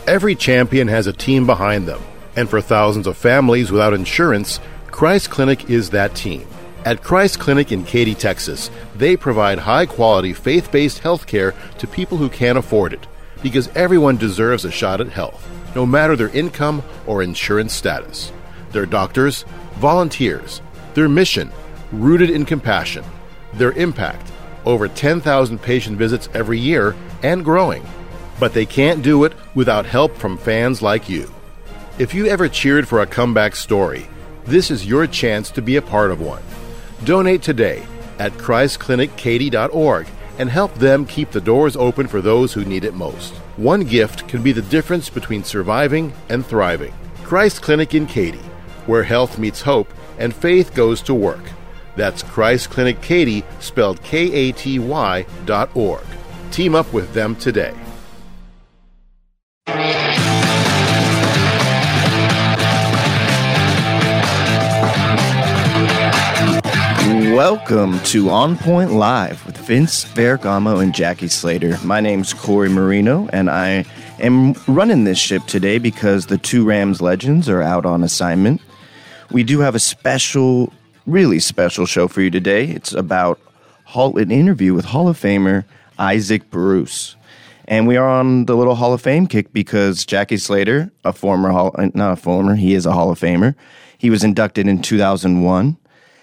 Every champion has a team behind them, and for thousands of families without insurance, Christ Clinic is that team. At Christ Clinic in Katy, Texas, they provide high-quality, faith-based health care to people who can't afford it, because everyone deserves a shot at health, no matter their income or insurance status. Their doctors, volunteers, their mission, rooted in compassion, their impact, over 10,000 patient visits every year and growing. But they can't do it without help from fans like you. If you ever cheered for a comeback story, this is your chance to be a part of one. Donate today at ChristClinicKaty.org and help them keep the doors open for those who need it most. One gift can be the difference between surviving and thriving. Christ Clinic in Katy, where health meets hope and faith goes to work. That's Christ Clinic Katy, spelled Katy.org. Team up with them today. Welcome to On Point Live with Vince Ferragamo and Jackie Slater. My name's Corey Marino, and I am running this ship today because the two Rams legends are out on assignment. We do have a special, really special show for you today. It's about an interview with Hall of Famer Isaac Bruce. And we are on the little Hall of Fame kick because Jackie Slater, he is a Hall of Famer. He was inducted in 2001.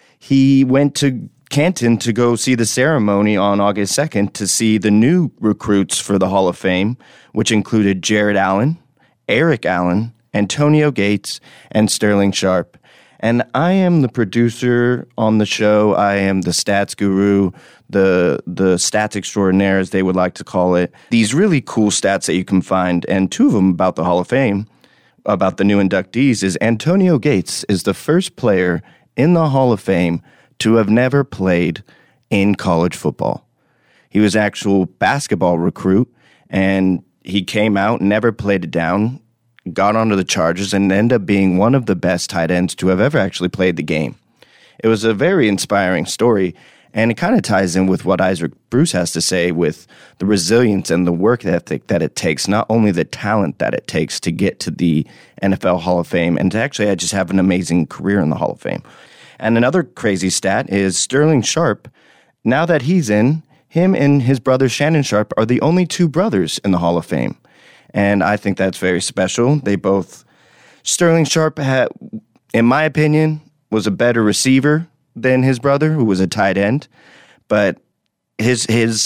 He went to Canton to go see the ceremony on August 2nd to see the new recruits for the Hall of Fame, which included Jared Allen, Eric Allen, Antonio Gates, and Sterling Sharpe. And I am the producer on the show. I am the stats guru, the stats extraordinaire, as they would like to call it. These really cool stats that you can find, and two of them about the Hall of Fame, about the new inductees, is Antonio Gates is the first player in the Hall of Fame to have never played in college football. He was an actual basketball recruit, and he came out, never played it down, got onto the Chargers, and ended up being one of the best tight ends to have ever actually played the game. It was a very inspiring story, and it kind of ties in with what Isaac Bruce has to say with the resilience and the work ethic that it takes, not only the talent that it takes to get to the NFL Hall of Fame, and to actually just have an amazing career in the Hall of Fame. And another crazy stat is Sterling Sharpe. Now that he's in, him and his brother Shannon Sharpe are the only two brothers in the Hall of Fame. And I think that's very special. Sterling Sharpe had, in my opinion, was a better receiver than his brother, who was a tight end. But his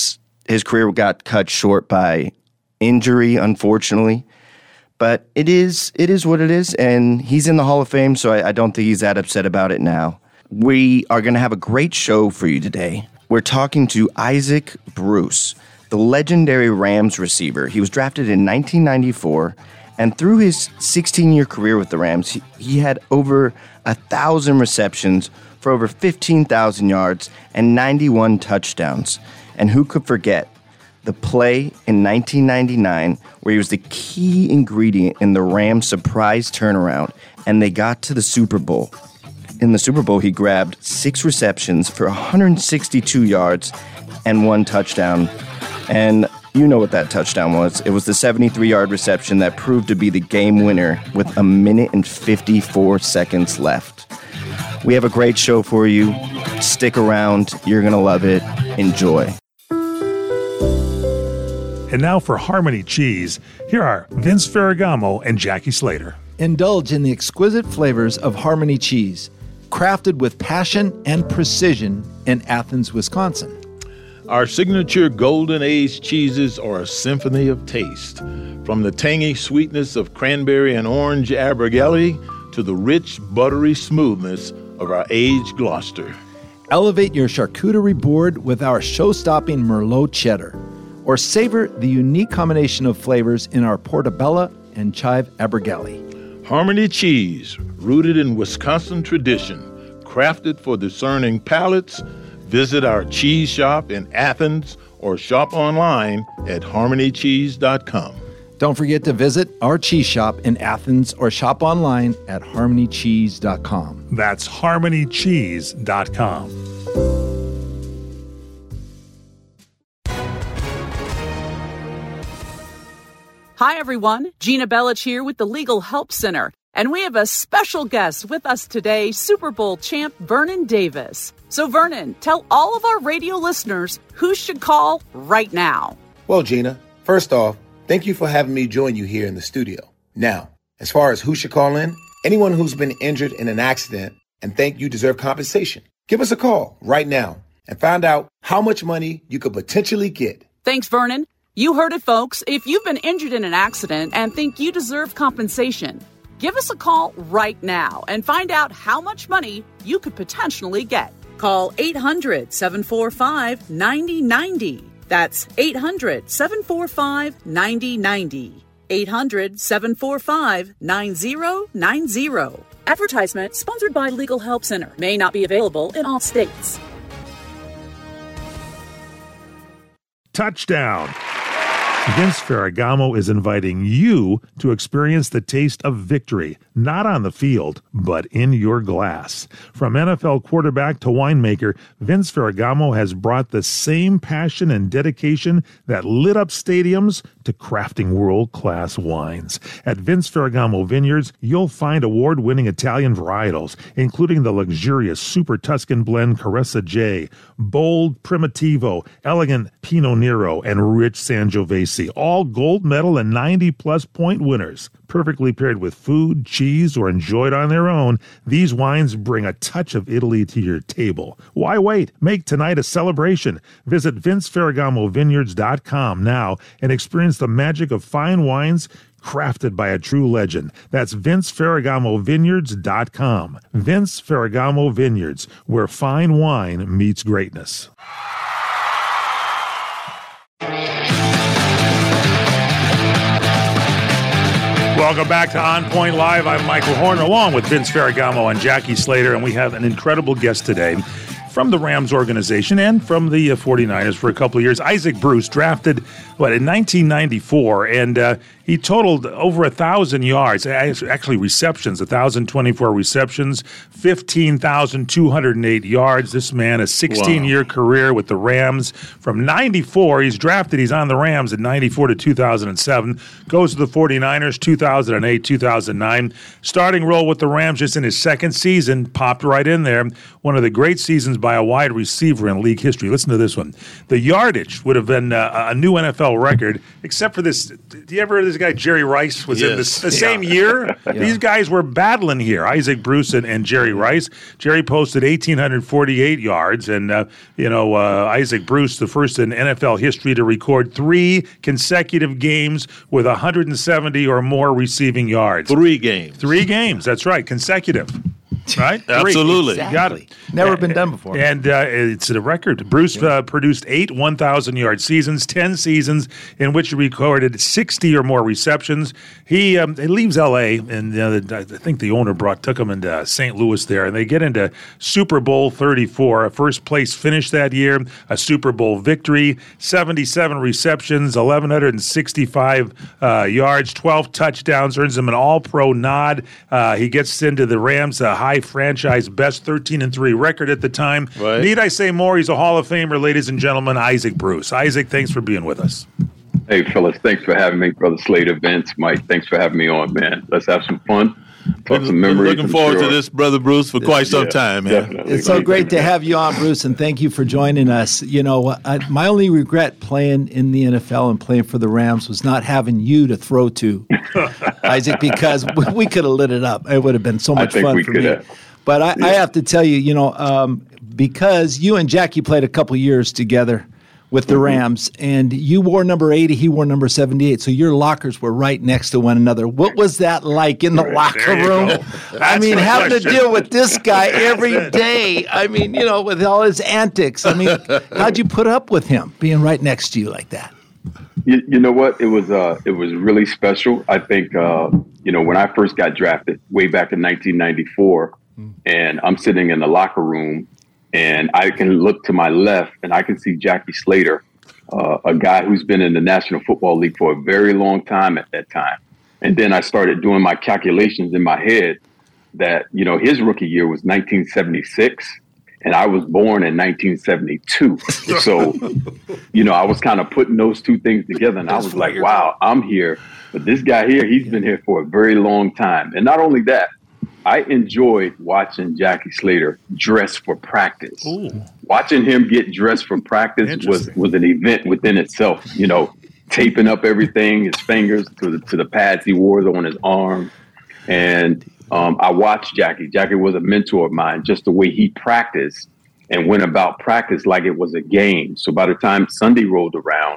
career got cut short by injury, unfortunately. But it is what it is, and he's in the Hall of Fame, so I don't think he's that upset about it now. We are going to have a great show for you today. We're talking to Isaac Bruce, the legendary Rams receiver. He was drafted in 1994, and through his 16-year career with the Rams, he had over 1,000 receptions for over 15,000 yards and 91 touchdowns. And who could forget the play in 1999 where he was the key ingredient in the Rams' surprise turnaround, and they got to the Super Bowl. In the Super Bowl, he grabbed 6 receptions for 162 yards and 1 touchdown. And you know what that touchdown was. It was the 73-yard reception that proved to be the game winner with 1 minute and 54 seconds left. We have a great show for you. Stick around. You're going to love it. Enjoy. And now for Harmony Cheese, here are Vince Ferragamo and Jackie Slater. Indulge in the exquisite flavors of Harmony Cheese, crafted with passion and precision in Athens, Wisconsin. Our signature golden aged cheeses are a symphony of taste. From the tangy sweetness of cranberry and orange Abergele to the rich, buttery smoothness of our aged Gloucester. Elevate your charcuterie board with our show-stopping Merlot cheddar, or savor the unique combination of flavors in our Portobello and chive Abergele. Harmony Cheese, rooted in Wisconsin tradition, crafted for discerning palates. Visit our cheese shop in Athens or shop online at harmonycheese.com. Don't forget to visit our cheese shop in Athens or shop online at harmonycheese.com. That's harmonycheese.com. Hi, everyone. Gina Bellich here with the Legal Help Center. And we have a special guest with us today, Super Bowl champ Vernon Davis. So, Vernon, tell all of our radio listeners who should call right now. Well, Gina, first off, thank you for having me join you here in the studio. Now, as far as who should call in, anyone who's been injured in an accident and think you deserve compensation, give us a call right now and find out how much money you could potentially get. Thanks, Vernon. You heard it, folks. If you've been injured in an accident and think you deserve compensation, give us a call right now and find out how much money you could potentially get. Call 800-745-9090. That's 800-745-9090. 800-745-9090. Advertisement sponsored by Legal Help Center. May not be available in all states. Touchdown. Vince Ferragamo is inviting you to experience the taste of victory, not on the field, but in your glass. From NFL quarterback to winemaker, Vince Ferragamo has brought the same passion and dedication that lit up stadiums to crafting world-class wines. At Vince Ferragamo Vineyards, you'll find award-winning Italian varietals, including the luxurious Super Tuscan blend Caressa J, bold Primitivo, elegant Pinot Nero, and rich Sangiovese, all gold medal and 90-plus point winners. Perfectly paired with food, cheese, or enjoyed on their own, these wines bring a touch of Italy to your table. Why wait? Make tonight a celebration. Visit VinceFerragamoVineyards.com now and experience the magic of fine wines crafted by a true legend. That's VinceFerragamoVineyards.com. Vince Ferragamo Vineyards, where fine wine meets greatness. Welcome back to On Point Live. I'm Michael Horner, along with Vince Ferragamo and Jackie Slater, and we have an incredible guest today from the Rams organization and from the 49ers for a couple of years. Isaac Bruce, drafted, in 1994, and he totaled over 1,000 yards, actually receptions, 1,024 receptions, 15,208 yards. This man, a 16-year career with the Rams. From 94, he's drafted, he's on the Rams in 94 to 2007, goes to the 49ers, 2008, 2009. Starting role with the Rams just in his second season, popped right in there. One of the great seasons by a wide receiver in league history. Listen to this one. The yardage would have been a new NFL record, except for this. Do you ever heard of this guy, Jerry Rice, was in the same year? Yeah. These guys were battling here, Isaac Bruce and Jerry Rice. Jerry posted 1,848 yards, and, Isaac Bruce, the first in NFL history to record 3 consecutive games with 170 or more receiving yards. 3 games. 3 games, that's right, consecutive. Right? Absolutely. Exactly. Got it. Never been done before. And it's a record. Bruce produced 8 1,000-yard seasons, 10 seasons in which he recorded 60 or more receptions. He leaves L.A., and I think the owner took him into St. Louis there, and they get into Super Bowl 34, a first-place finish that year, a Super Bowl victory, 77 receptions, 1,165 yards, 12 touchdowns, earns him an All-Pro nod. He gets into the Rams' high franchise best 13-3 record at the time. Right. Need I say more? He's a Hall of Famer, ladies and gentlemen, Isaac Bruce. Isaac, thanks for being with us. Hey, fellas, thanks for having me. Brother Slater, Vince, Mike, thanks for having me on, man. Let's have some fun. Talk some memories. Looking forward to this, Brother Bruce, for quite some time, man. Definitely. It's so great to have you on, Bruce, and thank you for joining us. My only regret playing in the NFL and playing for the Rams was not having you to throw to, Isaac, because we could have lit it up. It would have been so much fun for me. But I have to tell you, because you and Jackie played a couple years together with the Rams, and you wore number 80, he wore number 78, so your lockers were right next to one another. What was that like in the locker room? I mean, having to deal with this guy every day. I mean, with all his antics. I mean, how'd you put up with him being right next to you like that? You know what? It was really special. I think, when I first got drafted way back in 1994, and I'm sitting in the locker room, and I can look to my left and I can see Jackie Slater, a guy who's been in the National Football League for a very long time at that time. And then I started doing my calculations in my head that, his rookie year was 1976. And I was born in 1972. So, I was kind of putting those two things together. And I was like, wow, I'm here. But this guy here, he's been here for a very long time. And not only that, I enjoyed watching Jackie Slater dress for practice. Ooh. Watching him get dressed for practice was an event within itself. Taping up everything, his fingers to the pads he wore on his arm. And I watched Jackie. Jackie was a mentor of mine, just the way he practiced and went about practice like it was a game. So by the time Sunday rolled around,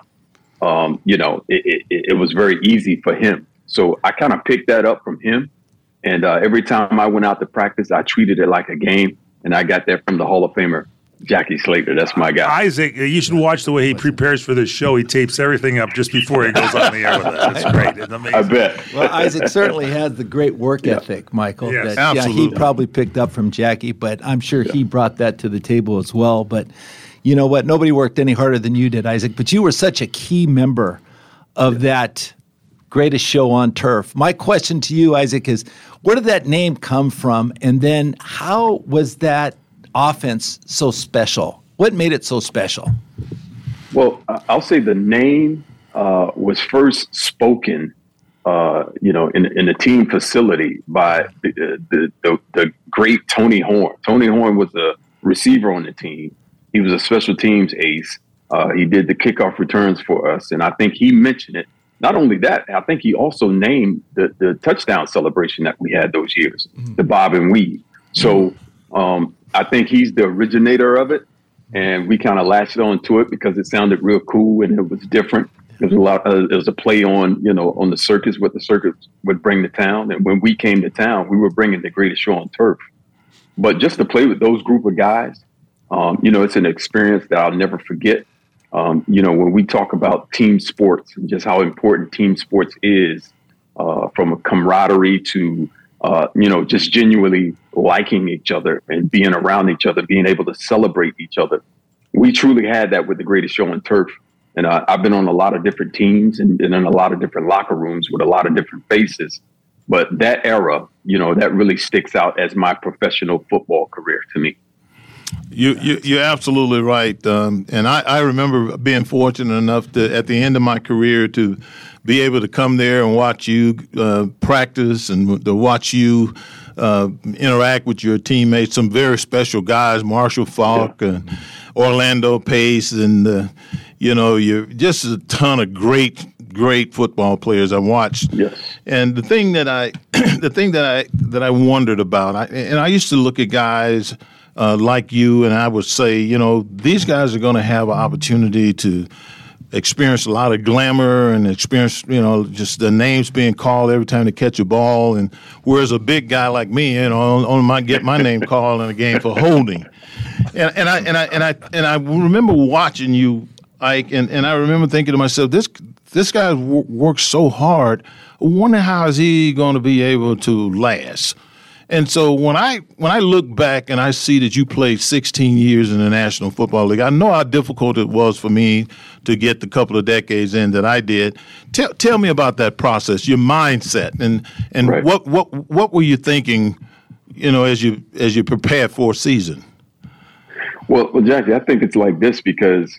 it was very easy for him. So I kind of picked that up from him. And every time I went out to practice, I treated it like a game. And I got that from the Hall of Famer, Jackie Slater. That's my guy. Isaac, you should watch the way he prepares for this show. He tapes everything up just before he goes on the air with it. That's great. It's amazing. I bet. Well, Isaac certainly has the great work ethic, Michael. Yes, absolutely. He probably picked up from Jackie, but I'm sure he brought that to the table as well. But you know what? Nobody worked any harder than you did, Isaac. But you were such a key member of that greatest show on turf. My question to you, Isaac, is where did that name come from? And then how was that offense so special? What made it so special? Well, I'll say the name was first spoken, in the team facility by the great Tony Horn. Tony Horn was a receiver on the team. He was a special teams ace. He did the kickoff returns for us, and I think he mentioned it. Not only that, I think he also named the touchdown celebration that we had those years, the bob and weave. So I think he's the originator of it, and we kind of latched on to it because it sounded real cool and it was different. There was a play on the circus, what the circus would bring to town. And when we came to town, we were bringing the greatest show on turf. But just to play with those group of guys, it's an experience that I'll never forget. When we talk about team sports and just how important team sports is, from a camaraderie to, just genuinely liking each other and being around each other, being able to celebrate each other. We truly had that with the greatest show on turf. And I've been on a lot of different teams and been in a lot of different locker rooms with a lot of different faces. But that era, that really sticks out as my professional football career to me. You're absolutely right. And I remember being fortunate enough to, at the end of my career, to be able to come there and watch you practice and to watch you interact with your teammates, some very special guys, Marshall Faulk and Orlando Pace, and, you're just a ton of great football players I watched. Yes. And the thing that I wondered about, I used to look at guys like you, and I would say, these guys are going to have an opportunity to experience a lot of glamour and experience, just the names being called every time they catch a ball. And whereas a big guy like me, only might get my name called in a game for holding. And I remember watching you, Ike, and I remember thinking to myself, this guy works so hard. I wonder how is he going to be able to last. And so when I look back and I see that you played 16 years in the National Football League, I know how difficult it was for me to get the couple of decades in that I did. Tell me about that process, your mindset, and right. What were you thinking, as you prepared for a season? Well, Jackie, I think it's like this because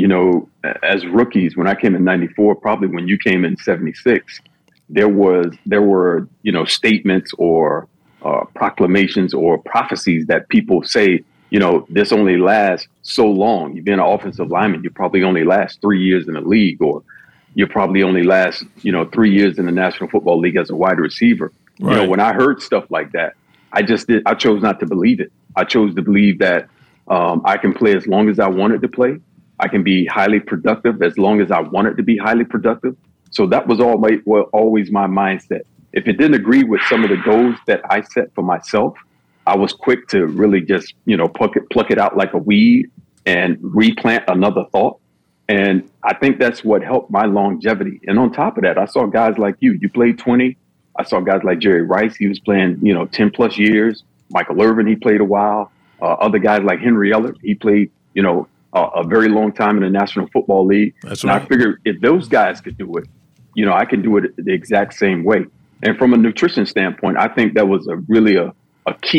as rookies, when I came in '94, probably when you came in '76, there were statements or proclamations or prophecies that people say, this only lasts so long. You've been an offensive lineman, you probably only last 3 years in the league, or you probably only last, 3 years in the National Football League as a wide receiver. Right. When I heard stuff like that, I chose not to believe it. I chose to believe that I can play as long as I wanted to play. I can be highly productive as long as I wanted to be highly productive. So that was always my mindset. If it didn't agree with some of the goals that I set for myself, I was quick to really just, pluck it out like a weed and replant another thought. And I think that's what helped my longevity. And on top of that, I saw guys like you. You played 20. I saw guys like Jerry Rice. He was playing, 10 plus years. Michael Irvin, he played a while. Other guys like Henry Ellert, he played, a very long time in the National Football League. That's and right. I figured if those guys could do it, I can do it the exact same way. And from a nutrition standpoint, I think that was really a key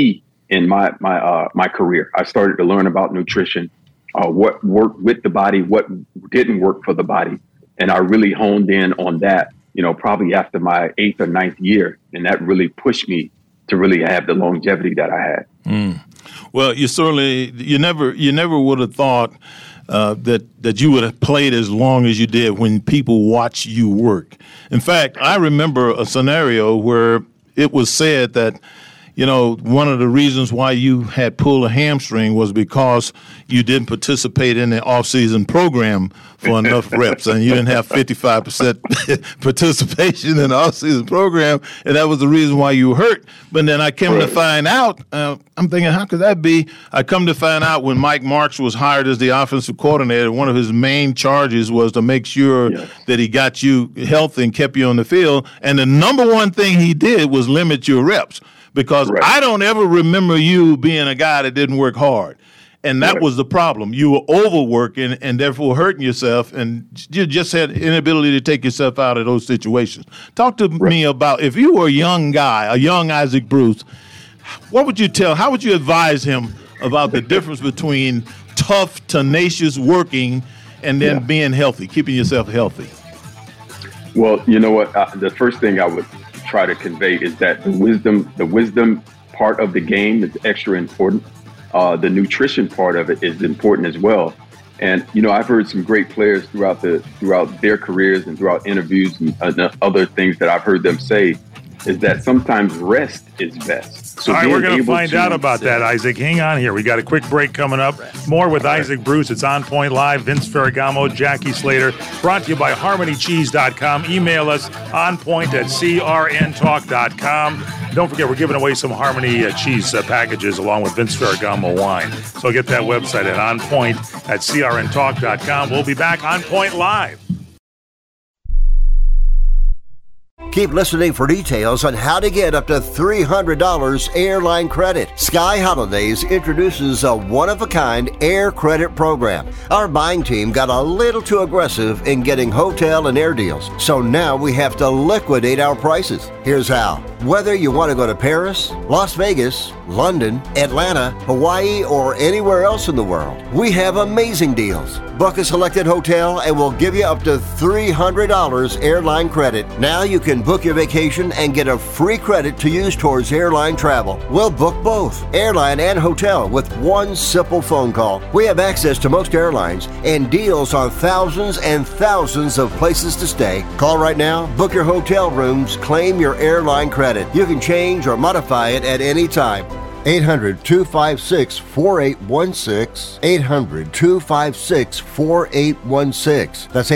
in my career. I started to learn about nutrition, what worked with the body, what didn't work for the body. And I really honed in on that, probably after my 8th or 9th year. And that really pushed me to really have the longevity that I had. Well, you never would have thought that you would have played as long as you did when people watch you work. In fact, I remember a scenario where it was said that, one of the reasons why you had pulled a hamstring was because you didn't participate in the off-season program for enough reps, and you didn't have 55% participation in the off-season program, and that was the reason why you were hurt. But then I came to find out, I'm thinking, how could that be? I come to find out when Mike Marks was hired as the offensive coordinator, one of his main charges was to make sure that he got you healthy and kept you on the field, and the number one thing he did was limit your reps. Because I don't ever remember you being a guy that didn't work hard. And that was the problem. You were overworking and therefore hurting yourself, and you just had inability to take yourself out of those situations. Talk to me about, if you were a young guy, a young Isaac Bruce, what would you how would you advise him about the difference between tough, tenacious working and then being healthy, keeping yourself healthy? Well, you know what? The first thing I would try to convey is that the wisdom part of the game is extra important. The nutrition part of it is important as well. And, I've heard some great players throughout their careers and throughout interviews and other things that I've heard them say is that sometimes rest is best. So all right, we're going to find out about that, Isaac. Hang on here. We got a quick break coming up. More with Isaac Bruce. It's On Point Live. Vince Ferragamo, Jackie Slater. Brought to you by HarmonyCheese.com. Email us onpoint@crntalk.com. Don't forget, we're giving away some Harmony cheese packages along with Vince Ferragamo wine. So get that website at onpoint@crntalk.com. We'll be back on Point Live. Keep listening for details on how to get up to $300 airline credit. Sky Holidays introduces a one-of-a-kind air credit program. Our buying team got a little too aggressive in getting hotel and air deals, so now we have to liquidate our prices. Here's how. Whether you want to go to Paris, Las Vegas, London, Atlanta, Hawaii, or anywhere else in the world, we have amazing deals. Book a selected hotel and we'll give you up to $300 airline credit. Now you can book your vacation and get a free credit to use towards airline travel. We'll book both, airline and hotel, with one simple phone call. We have access to most airlines and deals on thousands and thousands of places to stay. Call right now, book your hotel rooms, claim your airline credit. You can change or modify it at any time. 800-256-4816. 800-256-4816. That's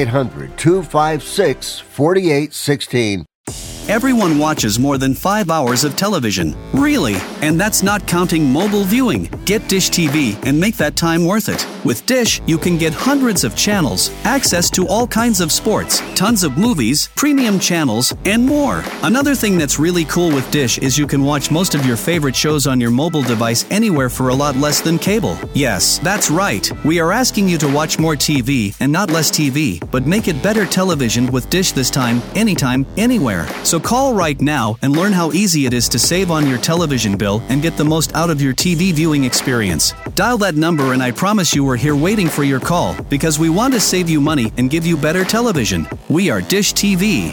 800-256-4816. Everyone watches more than 5 hours of television. Really? And that's not counting mobile viewing. Get Dish TV and make that time worth it. With Dish, you can get hundreds of channels, access to all kinds of sports, tons of movies, premium channels, and more. Another thing that's really cool with Dish is you can watch most of your favorite shows on your mobile device anywhere for a lot less than cable. Yes, that's right. We are asking you to watch more TV and not less TV, but make it better television with Dish this time, anytime, anywhere. So call right now and learn how easy it is to save on your television bill and get the most out of your TV viewing experience. Dial that number and I promise you we're here waiting for your call because we want to save you money and give you better television. We are Dish TV.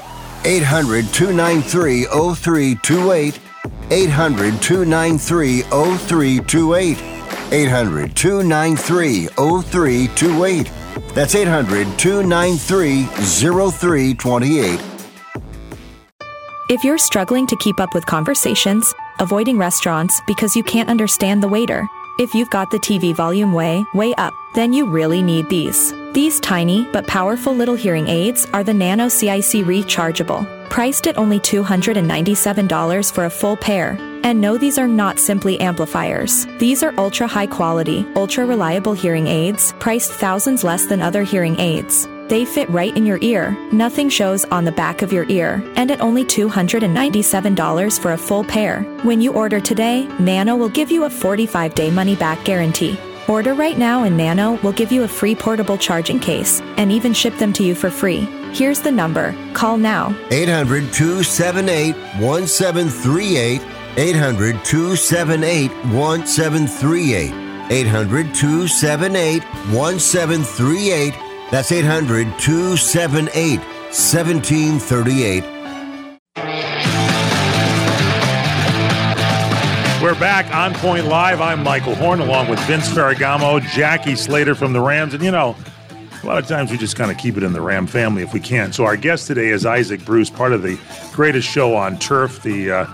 800-293-0328. 800-293-0328. 800-293-0328. That's 800-293-0328. If you're struggling to keep up with conversations, avoiding restaurants because you can't understand the waiter, if you've got the TV volume way up, then you really need these. These tiny but powerful little hearing aids are the Nano CIC Rechargeable, priced at only $297 for a full pair. And no, these are not simply amplifiers. These are ultra high quality, ultra reliable hearing aids, priced thousands less than other hearing aids. They fit right in your ear, nothing shows on the back of your ear, and at only $297 for a full pair. When you order today, Nano will give you a 45-day money-back guarantee. Order right now and Nano will give you a free portable charging case and even ship them to you for free. Here's the number. Call now. 800-278-1738. 800-278-1738. 800-278-1738. That's 800-278-1738. We're back on Point Live. I'm Michael Horn, along with Vince Ferragamo, Jackie Slater from the Rams. And, a lot of times we just kind of keep it in the Ram family if we can. So our guest today is Isaac Bruce, part of the greatest show on turf, the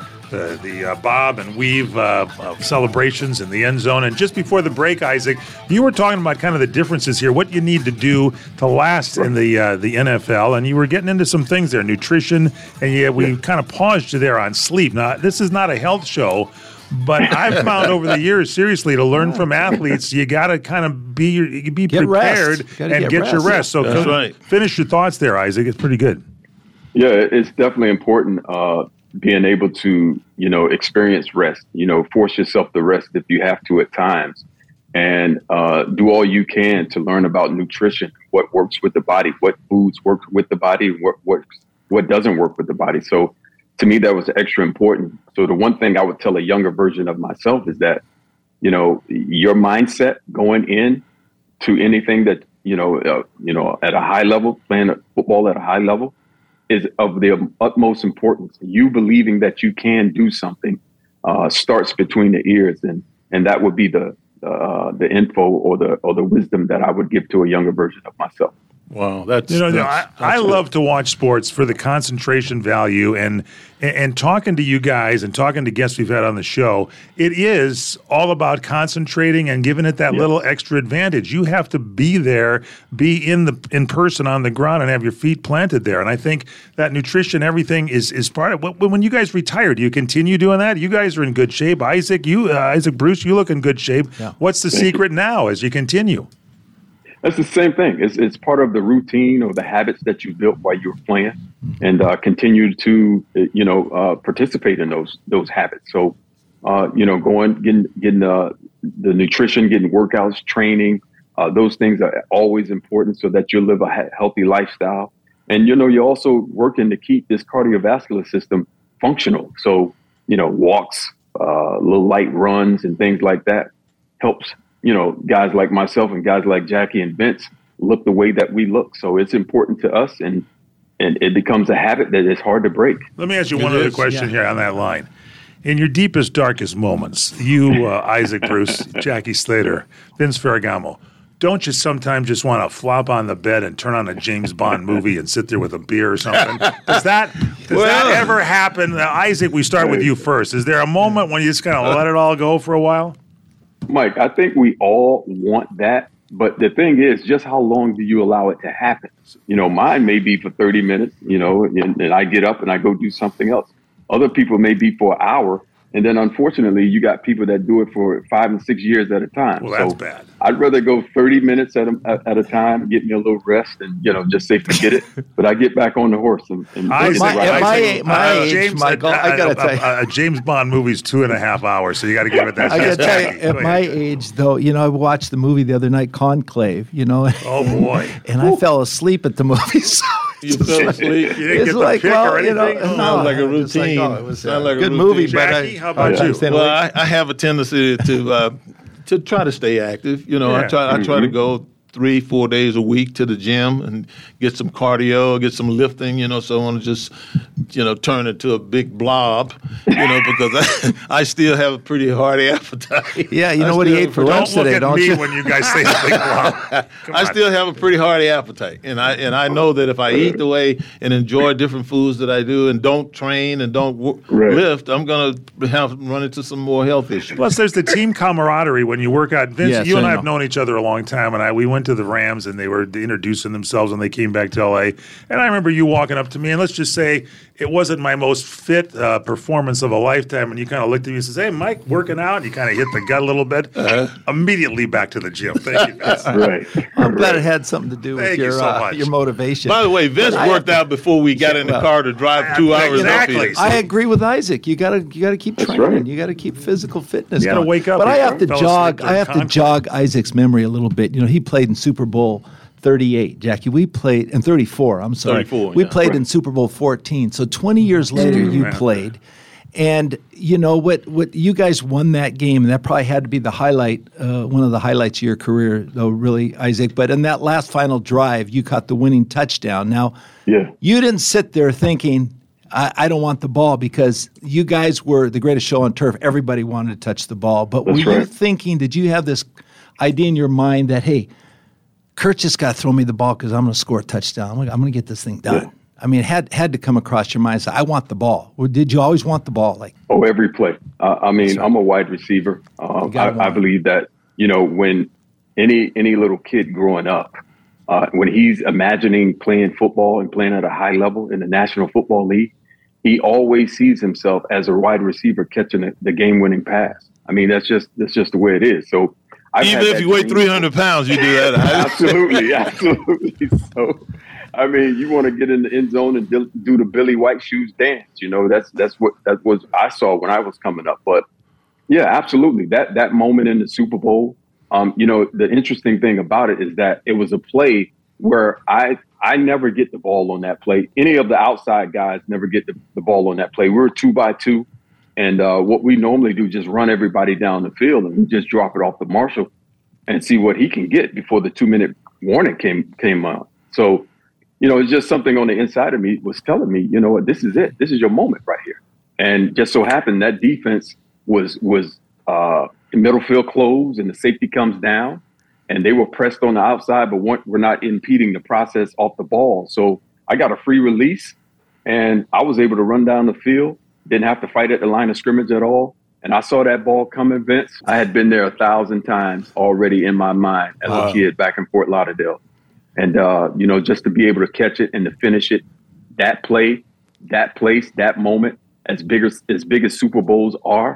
bob and weave celebrations in the end zone. And just before the break, Isaac, you were talking about kind of the differences here, what you need to do to last in the NFL, and you were getting into some things there, nutrition, and we kind of paused you there on sleep. Now, this is not a health show, but I've found over the years, seriously, to learn from athletes, you got to kind of be prepared and get your rest. So finish your thoughts there, Isaac. It's pretty good. Yeah, it's definitely important being able to, experience rest, force yourself to rest if you have to at times, and do all you can to learn about nutrition, what works with the body, what foods work with the body, what doesn't work with the body. So to me, that was extra important. So the one thing I would tell a younger version of myself is that, your mindset going in to anything that, at a high level, playing football at a high level, is of the utmost importance. You believing that you can do something starts between the ears, and that would be the info or the wisdom that I would give to a younger version of myself. Wow, I love to watch sports for the concentration value, and talking to you guys and talking to guests we've had on the show, it is all about concentrating and giving it that little extra advantage. You have to be there, be in person on the ground, and have your feet planted there. And I think that nutrition, everything is part of it. When you guys retire, do you continue doing that? You guys are in good shape. Isaac Bruce, you look in good shape. Yeah. What's the secret now as you continue? That's the same thing. It's part of the routine or the habits that you built while you were playing, and continue to participate in those habits. So getting the nutrition, getting workouts, training, those things are always important so that you live a healthy lifestyle. And you're also working to keep this cardiovascular system functional. So walks, little light runs, and things like that helps. Guys like myself and guys like Jackie and Vince look the way that we look. So it's important to us, and it becomes a habit that is hard to break. Let me ask you one other question here on that line. In your deepest, darkest moments, you, Isaac Bruce, Jackie Slater, Vince Ferragamo, don't you sometimes just want to flop on the bed and turn on a James Bond movie and sit there with a beer or something? Does that ever happen? Isaac, we start with you first. Is there a moment when you just kind of let it all go for a while? Mike, I think we all want that. But the thing is, just how long do you allow it to happen? Mine may be for 30 minutes, and I get up and I go do something else. Other people may be for an hour. And then, unfortunately, you got people that do it for 5 and 6 years at a time. Well, that's bad. I'd rather go 30 minutes at a time, get me a little rest, and just say forget it. But I get back on the horse. My age, Michael, I got to tell you, a James Bond movie's 2.5 hours, so you got to give it that. I got to tell you, at my age, though, I watched the movie the other night, Conclave. Oh boy! And I fell asleep at the movie. So you fell asleep. You didn't get the pick or anything. Sounds like a routine. It was a good movie, Jackie, how about you? Well, I have a tendency to try to stay active. I try to go 3-4 days a week to the gym and get some cardio, get some lifting, so I want to just, turn it to a big blob, because I still have a pretty hearty appetite. Yeah, you know what he ate for lunch today, don't you? Don't look at me when you guys say a big blob. I still have a pretty hearty appetite, and I know that if I eat the way and enjoy different foods that I do and don't train and don't lift, I'm going to run into some more health issues. Plus, there's the team camaraderie when you work out. Vince, you and I have known each other a long time, and we went to the Rams, and they were introducing themselves when they came back to L.A. And I remember you walking up to me, and let's just say it wasn't my most fit performance of a lifetime, and you kind of looked at me and said, "Hey, Mike, working out?" And you kind of hit the gut a little bit. Immediately back to the gym. Thank you, Vince. Right. I'm glad it had something to do with your motivation. By the way, Vince worked out before we got in the car to drive 2 hours. Exactly. I agree with Isaac. You got to keep training. Right. You got to keep physical fitness. You got to wake up. But I have to jog. I have to jog Isaac's memory a little bit. He played in Super Bowl 38, Jackie. We played in 34. I'm sorry. 34. We played in Super Bowl 14. So 20 years later, you played. And you know what you guys won that game, and that probably had to be the highlight, one of the highlights of your career, though, really, Isaac. But in that last final drive, you caught the winning touchdown. Now, you didn't sit there thinking, I don't want the ball, because you guys were the greatest show on turf. Everybody wanted to touch the ball. But were you thinking, did you have this idea in your mind that, hey, Kurt just got to throw me the ball because I'm going to score a touchdown. I'm going to get this thing done. Yeah. I mean, it had to come across your mind. So I want the ball. Or did you always want the ball? Every play. I'm a wide receiver. I believe that, when any little kid growing up, when he's imagining playing football and playing at a high level in the National Football League, he always sees himself as a wide receiver catching the game-winning pass. I mean, that's just the way it is. So even if you weigh 300 pounds, you do that. Absolutely. So, I mean, you want to get in the end zone and do the Billy White Shoes dance. That was I saw when I was coming up. But yeah, absolutely. That moment in the Super Bowl. The interesting thing about it is that it was a play where I never get the ball on that play. Any of the outside guys never get the ball on that play. We were 2-by-2. And what we normally do is just run everybody down the field and we just drop it off to Marshall and see what he can get before the 2-minute warning came out. So, it's just something on the inside of me was telling me, what, this is it. This is your moment right here. And just so happened that defense was middle field closed and the safety comes down and they were pressed on the outside, but we're not impeding the process off the ball. So I got a free release and I was able to run down the field. Didn't have to fight at the line of scrimmage at all. And I saw that ball coming, Vince. I had been there 1,000 times already in my mind as a kid back in Fort Lauderdale. And, just to be able to catch it and to finish it, that play, that place, that moment, as big as Super Bowls are,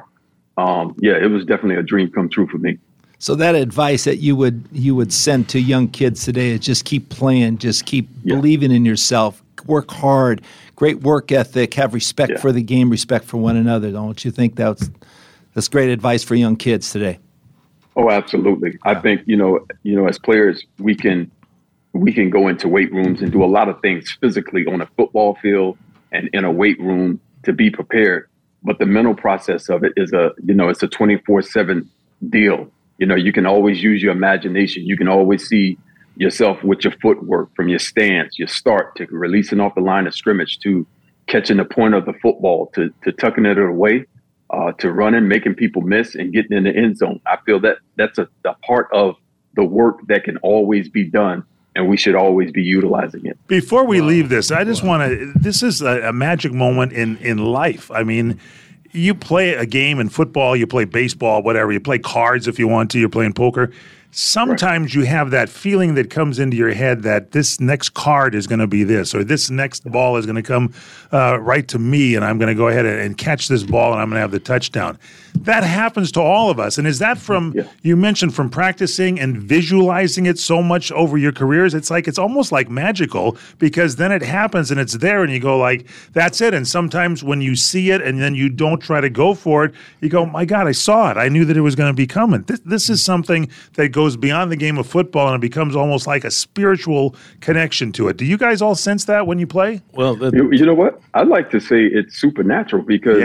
it was definitely a dream come true for me. So that advice that you would send to young kids today is just keep playing, just keep believing in yourself, work hard, great work ethic, have respect for the game, respect for one another. Don't you think that's great advice for young kids today? Oh, absolutely. I think, as players, we can go into weight rooms and do a lot of things physically on a football field and in a weight room to be prepared. But the mental process of it is it's a 24/7 deal. You can always use your imagination. You can always see yourself with your footwork, from your stance, your start, to releasing off the line of scrimmage, to catching the point of the football, to tucking it away, to running, making people miss and getting in the end zone. I feel that that's a part of the work that can always be done, and we should always be utilizing it. Before we leave this, I just want to, this is a magic moment in life. I mean, you play a game in football, you play baseball, whatever, you play cards if you want to, you're playing poker. Sometimes you have that feeling that comes into your head that this next card is going to be this, or this next ball is going to come right to me, and I'm going to go ahead and catch this ball, and I'm going to have the touchdown. That happens to all of us. And is that from, you mentioned, from practicing and visualizing it so much over your careers? It's almost like magical, because then it happens and it's there and you go like, that's it. And sometimes when you see it and then you don't try to go for it, you go, my God, I saw it. I knew that it was going to be coming. This is something that goes beyond the game of football and it becomes almost like a spiritual connection to it. Do you guys all sense that when you play? Well, you know what? I'd like to say it's supernatural, because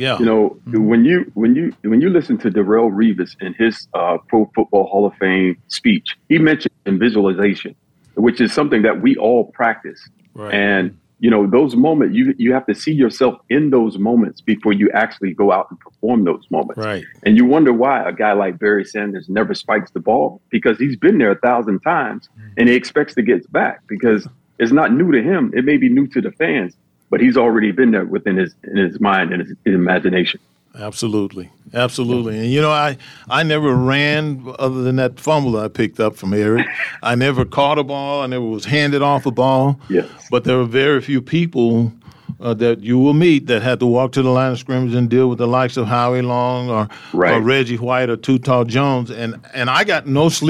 when you listen to Darrelle Revis in his Pro Football Hall of Fame speech, he mentioned visualization, which is something that we all practice. Right. And those moments, you have to see yourself in those moments before you actually go out and perform those moments. Right. And you wonder why a guy like Barry Sanders never spikes the ball, because he's been there 1,000 times and he expects to get back, because it's not new to him. It may be new to the fans, but he's already been there within his mind and his imagination. Absolutely. And, I never ran other than that fumble that I picked up from Eric. I never caught a ball. I never was handed off a ball. Yes. But there are very few people that you will meet that had to walk to the line of scrimmage and deal with the likes of Howie Long or Reggie White or Too Tall Jones. And I got no sleep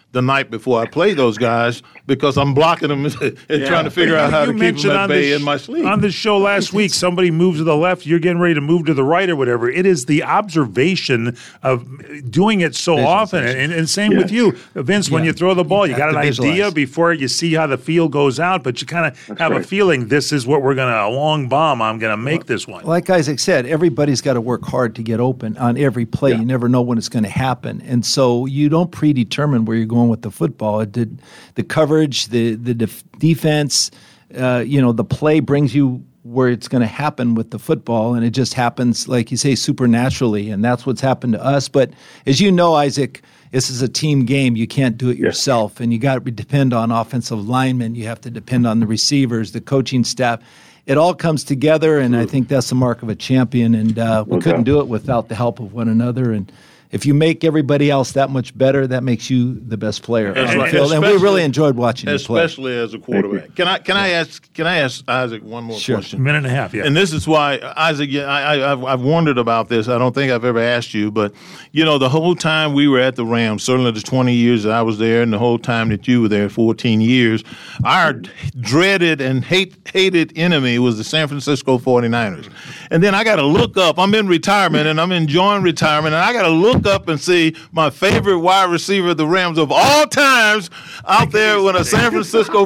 the night before I play those guys because I'm blocking them and trying to figure out how to keep them at bay in my sleep. On the show last week, somebody moves to the left, you're getting ready to move to the right or whatever. It is the observation of doing it so often. And same with you, Vince, when you throw the ball, you got an idea before you see how the field goes out, but you kind of have a feeling this is what we're going to, a long bomb, I'm going to make this one. Like Isaac said, everybody's got to work hard to get open on every play. You never know when it's going to happen. And so you don't predetermine where you're going with the football. The coverage, the defense, the play brings you where it's going to happen with the football, and it just happens, like you say, supernaturally, and that's what's happened to us. But as you know, Isaac, this is a team game. You can't do it yourself, and you got to depend on offensive linemen. You have to depend on the receivers, the coaching staff. It all comes together, and I think that's the mark of a champion, and we couldn't do it without the help of one another. And if you make everybody else that much better, that makes you the best player on the field. And we really enjoyed watching you play. Especially as a quarterback. Can I ask Isaac one more question? A minute and a half, And this is why, Isaac, I've wondered about this. I don't think I've ever asked you, but, the whole time we were at the Rams, certainly the 20 years that I was there and the whole time that you were there, 14 years, our dreaded and hated enemy was the San Francisco 49ers. And then I got to look up. I'm in retirement, and I'm enjoying retirement, and I got to look up and see my favorite wide receiver of the Rams of all times out there with a San Francisco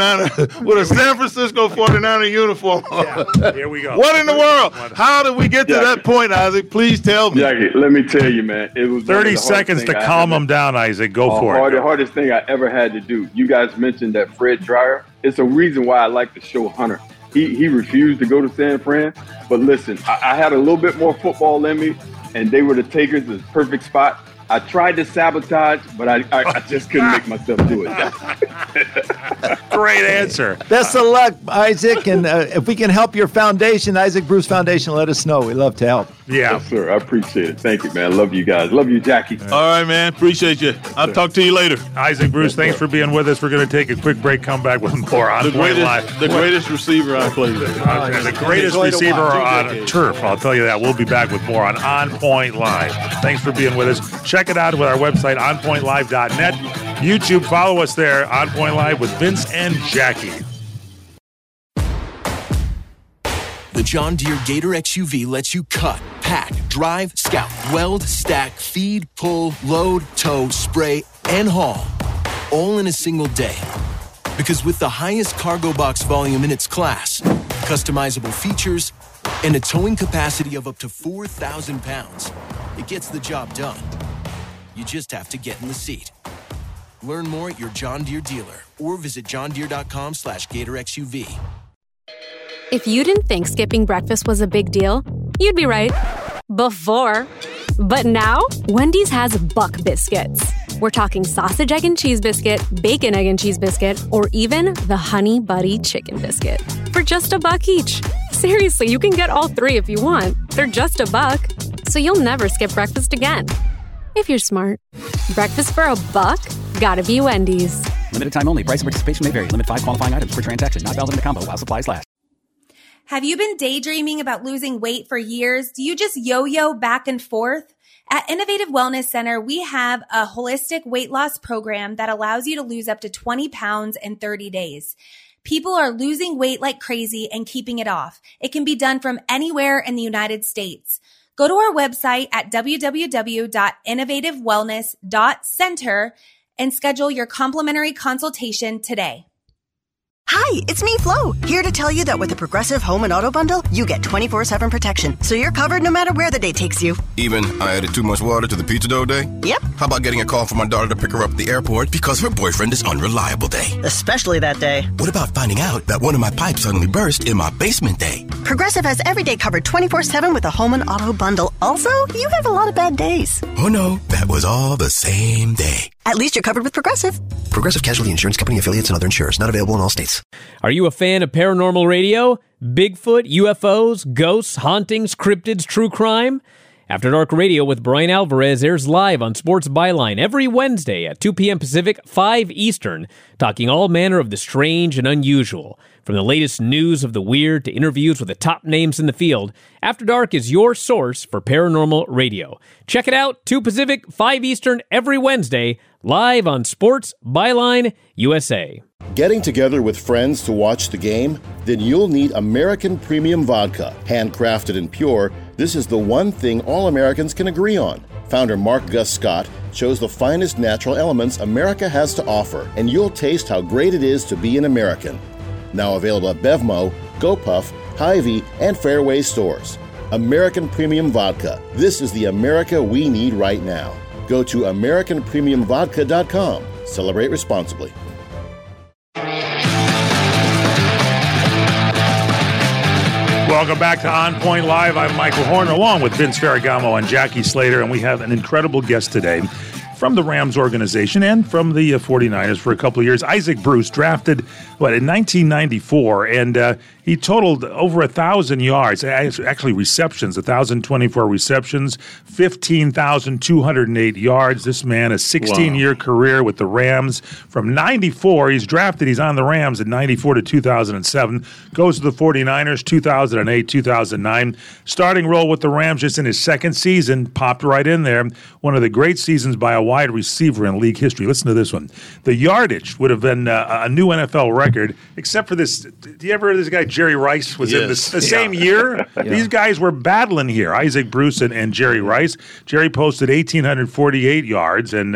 49er uniform. Here we go. What in the world? How did we get to that point, Isaac? Please tell me. Jackie, let me tell you, man. It was 30 seconds to calm them down, Isaac. Go for it. The hardest thing I ever had to do. You guys mentioned that Fred Dreyer. It's a reason why I like to show Hunter. He refused to go to San Fran. But listen, I had a little bit more football in me, and they were the takers. The perfect spot. I tried to sabotage, but I just couldn't make myself do it. Great answer. Best of luck, Isaac. And if we can help your foundation, Isaac Bruce Foundation, let us know. We'd love to help. Yeah. Yes, sir. I appreciate it. Thank you, man. Love you guys. Love you, Jackie. All right, man. Appreciate you. I'll talk to you later. Isaac Bruce, thanks for being with us. We're going to take a quick break, come back with more On Point Live. The greatest receiver I played with. The greatest receiver on turf. I'll tell you that. We'll be back with more on Point Live. Thanks for being with us. Check it out with our website, onpointlive.net. YouTube, follow us there, On Point Live with Vince and Jackie. The John Deere Gator XUV lets you cut, pack, drive, scout, weld, stack, feed, pull, load, tow, spray, and haul, all in a single day. Because with the highest cargo box volume in its class, customizable features, and a towing capacity of up to 4,000 pounds, it gets the job done. You just have to get in the seat. Learn more at your John Deere dealer or visit johndeere.com/GatorXUV. If you didn't think skipping breakfast was a big deal, you'd be right. Before. But now, Wendy's has Buck Biscuits. We're talking sausage, egg, and cheese biscuit, bacon, egg, and cheese biscuit, or even the Honey Buddy chicken biscuit. For just $1 each. Seriously, you can get all three if you want. They're just $1, so you'll never skip breakfast again. If you're smart. Breakfast for $1? Gotta be Wendy's. Limited time only. Price and participation may vary. Limit 5 qualifying items per transaction. Not valid in the combo while supplies last. Have you been daydreaming about losing weight for years? Do you just yo-yo back and forth? At Innovative Wellness Center, we have a holistic weight loss program that allows you to lose up to 20 pounds in 30 days. People are losing weight like crazy and keeping it off. It can be done from anywhere in the United States. Go to our website at www.innovativewellness.center and schedule your complimentary consultation today. Hi, it's me, Flo, here to tell you that with the Progressive Home and Auto Bundle, you get 24/7 protection, so you're covered no matter where the day takes you. Even I added too much water to the pizza dough day? Yep. How about getting a call from my daughter to pick her up at the airport because her boyfriend is unreliable day? Especially that day. What about finding out that one of my pipes suddenly burst in my basement day? Progressive has every day covered 24/7 with the Home and Auto Bundle. Also, you have a lot of bad days. Oh no, that was all the same day. At least you're covered with Progressive. Progressive Casualty Insurance Company affiliates and other insurers. Not available in all states. Are you a fan of paranormal radio? Bigfoot, UFOs, ghosts, hauntings, cryptids, true crime? After Dark Radio with Brian Alvarez airs live on Sports Byline every Wednesday at 2 p.m. Pacific, 5 Eastern, talking all manner of the strange and unusual. From the latest news of the weird to interviews with the top names in the field, After Dark is your source for paranormal radio. Check it out, 2 Pacific, 5 Eastern, every Wednesday, live on Sports Byline USA. Getting together with friends to watch the game? Then you'll need American Premium Vodka. Handcrafted and pure, this is the one thing all Americans can agree on. Founder Mark Gus Scott chose the finest natural elements America has to offer, and you'll taste how great it is to be an American. Now available at Bevmo, GoPuff, Hy-Vee, and Fairway stores. American Premium Vodka. This is the America we need right now. Go to AmericanPremiumVodka.com. Celebrate responsibly. Welcome back to On Point Live. I'm Michael Horn, along with Vince Ferragamo and Jackie Slater, and we have an incredible guest today from the Rams organization and from the 49ers for a couple of years. Isaac Bruce, drafted, in 1994, and he totaled over 1,000 yards, actually receptions, 1,024 receptions, 15,208 yards. This man, a 16-year career with the Rams. From 94, he's drafted, he's on the Rams in 94 to 2007, goes to the 49ers 2008, 2009. Starting role with the Rams just in his second season, popped right in there. One of the great seasons by a wide receiver in league history. Listen to this one. The yardage would have been a new NFL record, except for this. Do you ever heard of this guy, Jerry Rice, was in the same year? Yeah. These guys were battling here, Isaac Bruce and Jerry Rice. Jerry posted 1,848 yards, and,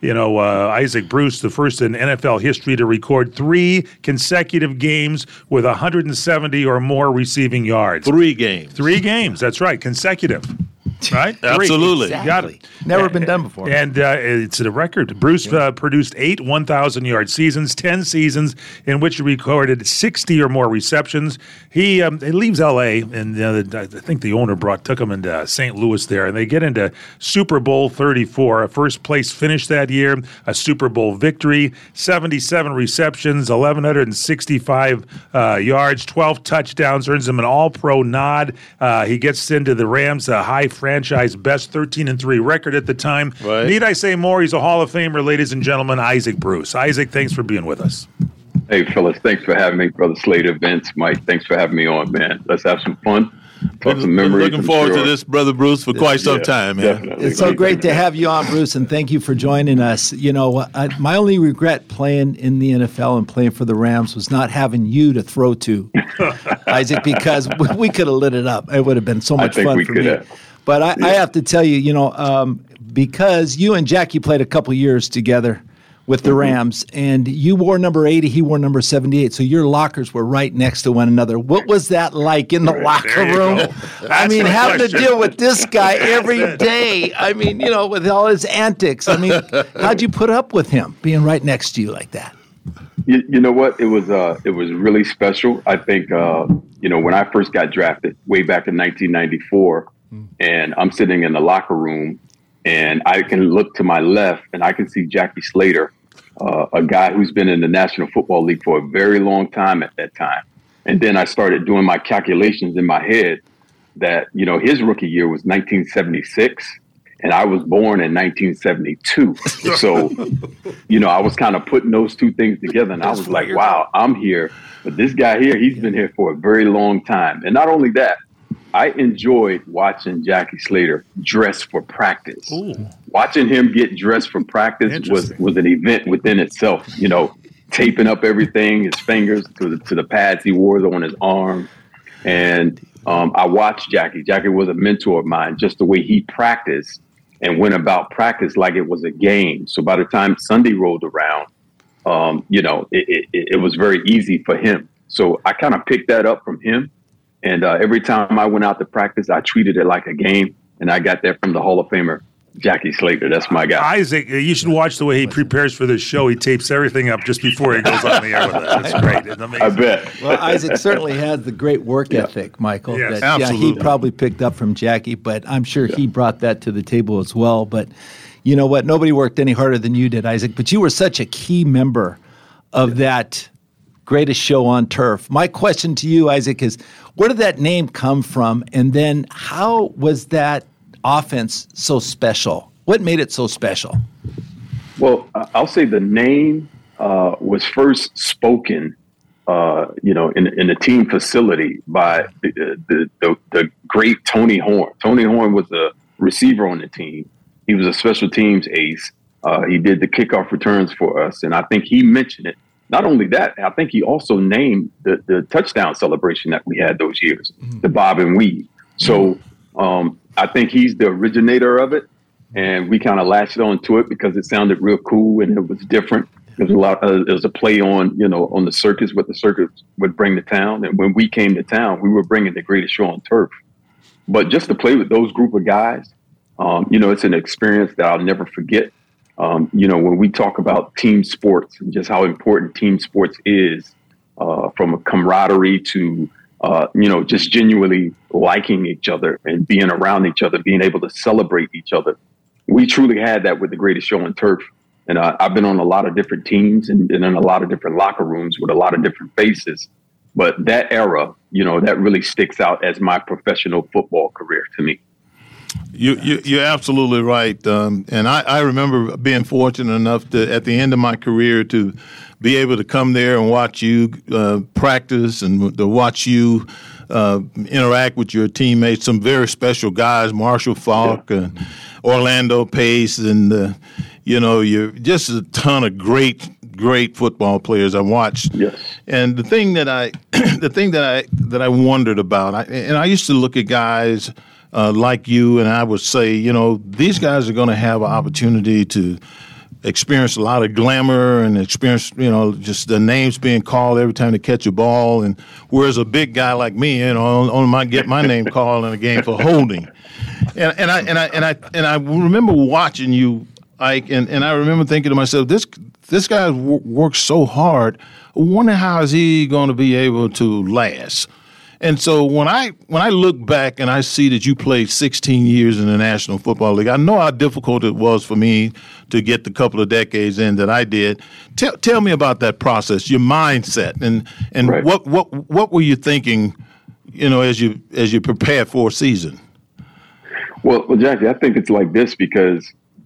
Isaac Bruce, the first in NFL history to record 3 consecutive games with 170 or more receiving yards. 3 games. 3 games, that's right, consecutive. Right? Absolutely. Exactly. Got it. Never been done before. And it's a record. Bruce produced 8 1,000-yard seasons, 10 seasons in which he recorded 60 or more receptions. He leaves L.A., and I think the owner took him into St. Louis there, and they get into Super Bowl 34, a first-place finish that year, a Super Bowl victory, 77 receptions, 1,165 yards, 12 touchdowns, earns him an All-Pro nod. He gets into the Rams' high franchise best 13-3 record at the time. Right. Need I say more? He's a Hall of Famer, ladies and gentlemen, Isaac Bruce. Isaac, thanks for being with us. Hey, fellas, thanks for having me. Brother Slater, Vince, Mike, thanks for having me on, man. Let's have some fun. Talk some memories. Looking forward to this, Brother Bruce, for quite some time, man. Definitely. It's so great to have you on, Bruce, and thank you for joining us. My only regret playing in the NFL and playing for the Rams was not having you to throw to, Isaac, because we could have lit it up. It would have been so much fun for me. But I have to tell you, because you and Jackie played a couple years together with the Rams, and you wore number 80, he wore number 78, so your lockers were right next to one another. What was that like in the locker room? Having to deal with this guy every day. With all his antics. How'd you put up with him being right next to you like that? You know what? It was really special. I think, when I first got drafted way back in 1994, and I'm sitting in the locker room, and I can look to my left, and I can see Jackie Slater, a guy who's been in the National Football League for a very long time at that time. And then I started doing my calculations in my head that, his rookie year was 1976, and I was born in 1972. So, I was kind of putting those two things together, and I was like, wow, I'm here. But this guy here, he's been here for a very long time. And not only that, I enjoyed watching Jackie Slater dress for practice. Ooh. Watching him get dressed for practice was an event within itself. Taping up everything, his fingers to the pads he wore on his arm. And I watched Jackie. Jackie was a mentor of mine, just the way he practiced and went about practice like it was a game. So by the time Sunday rolled around, it was very easy for him. So I kind of picked that up from him. And every time I went out to practice, I treated it like a game. And I got that from the Hall of Famer, Jackie Slater. That's my guy. Isaac, you should watch the way he prepares for this show. He tapes everything up just before he goes on the air with it. That's great. It's amazing. I bet. Well, Isaac certainly has the great work ethic, Michael. Yes, that, absolutely. He probably picked up from Jackie, but I'm sure he brought that to the table as well. But you know what? Nobody worked any harder than you did, Isaac. But you were such a key member of that greatest show on turf. My question to you, Isaac, is where did that name come from? And then how was that offense so special? What made it so special? Well, I'll say the name was first spoken, in the team facility by the great Tony Horn. Tony Horn was a receiver on the team. He was a special teams ace. He did the kickoff returns for us. And I think he mentioned it. Not only that, I think he also named the touchdown celebration that we had those years, the bob and weave. So I think he's the originator of it. And we kind of latched on to it because it sounded real cool and it was different. There was a play on, on the circus, what the circus would bring to town. And when we came to town, we were bringing the greatest show on turf. But just to play with those group of guys, it's an experience that I'll never forget. When we talk about team sports and just how important team sports is, from a camaraderie to, just genuinely liking each other and being around each other, being able to celebrate each other. We truly had that with the greatest show on turf. And I've been on a lot of different teams and in a lot of different locker rooms with a lot of different faces. But that era, that really sticks out as my professional football career to me. You're absolutely right. And I remember being fortunate enough to, at the end of my career, to be able to come there and watch you practice and to watch you interact with your teammates, some very special guys, Marshall Faulk and Orlando Pace, and, you're just a ton of great football players I watched. Yes. And the thing that I wondered about, I used to look at guys like you, and I would say, these guys are going to have an opportunity to experience a lot of glamour and experience, just the names being called every time they catch a ball. And whereas a big guy like me, only might get my name called in a game for holding. And I remember watching you, Ike, and I remember thinking to myself, this guy works so hard. I wonder how is he going to be able to last. And so when I look back and I see that you played 16 years in the National Football League, I know how difficult it was for me to get the couple of decades in that I did. Tell me about that process, your mindset, and right. what were you thinking, as you prepared for a season? Well, Jackie, I think it's like this because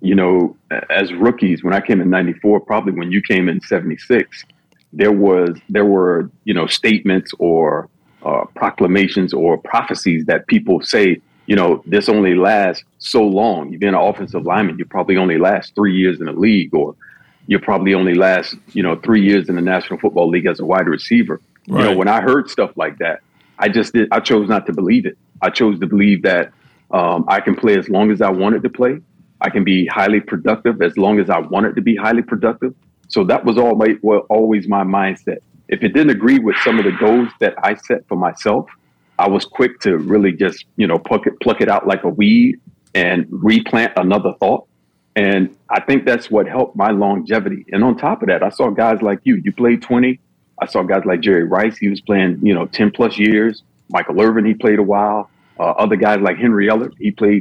as rookies, when I came in '94, probably when you came in '76, there were statements or proclamations or prophecies that people say, this only lasts so long. You've been an offensive lineman, you probably only last 3 years in the league, or you probably only last, 3 years in the National Football League as a wide receiver. Right. When I heard stuff like that, I chose not to believe it. I chose to believe that I can play as long as I wanted to play. I can be highly productive as long as I wanted to be highly productive. So that was always my mindset. If it didn't agree with some of the goals that I set for myself, I was quick to really just, pluck it out like a weed and replant another thought. And I think that's what helped my longevity. And on top of that, I saw guys like you. You played 20. I saw guys like Jerry Rice. He was playing, 10 plus years. Michael Irvin, he played a while. Other guys like Henry Ellert, he played,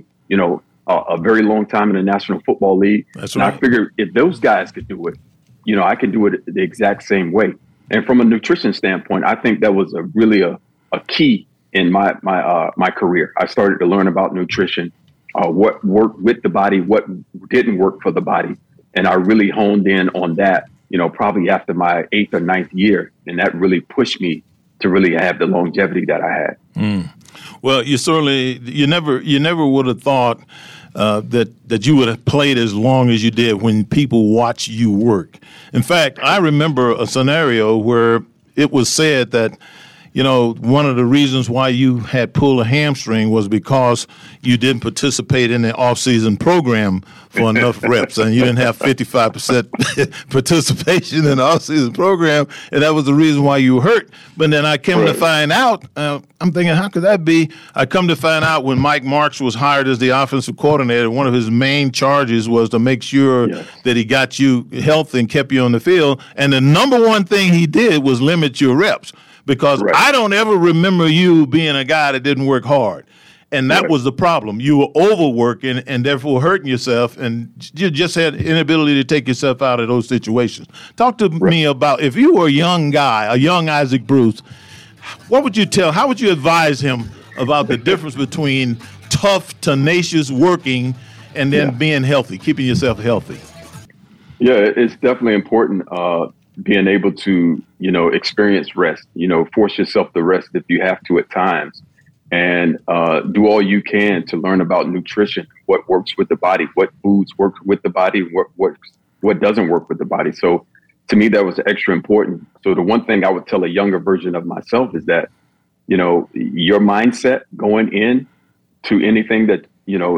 a very long time in the National Football League. That's right. And I figured if those guys could do it, I can do it the exact same way. And from a nutrition standpoint, I think that was really a key in my career. I started to learn about nutrition, what worked with the body, what didn't work for the body. And I really honed in on that, probably after my 8th or 9th year. And that really pushed me to really have the longevity that I had. Mm. Well, you never would have thought that you would have played as long as you did when people watch you work. In fact, I remember a scenario where it was said that, one of the reasons why you had pulled a hamstring was because you didn't participate in the off-season program for enough reps, and you didn't have 55% participation in the off-season program, and that was the reason why you were hurt. But then I came to find out, I'm thinking, how could that be? I come to find out when Mike Marks was hired as the offensive coordinator, one of his main charges was to make sure that he got you healthy and kept you on the field, and the number one thing he did was limit your reps. Because I don't ever remember you being a guy that didn't work hard. And that was the problem. You were overworking and therefore hurting yourself, and you just had inability to take yourself out of those situations. Talk to me about, if you were a young guy, a young Isaac Bruce, how would you advise him about the difference between tough, tenacious working and then being healthy, keeping yourself healthy? Yeah, it's definitely important. Being able to, experience rest, force yourself to rest if you have to at times. and do all you can to learn about nutrition, what works with the body, what foods work with the body, what doesn't work with the body. So to me, that was extra important. So the one thing I would tell a younger version of myself is that, your mindset going in to anything that,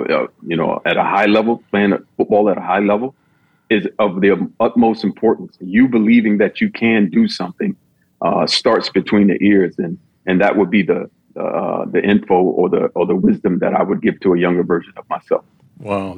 at a high level, playing football at a high level, is of the utmost importance. You believing that you can do something starts between the ears, and that would be the info or the wisdom that I would give to a younger version of myself. Wow,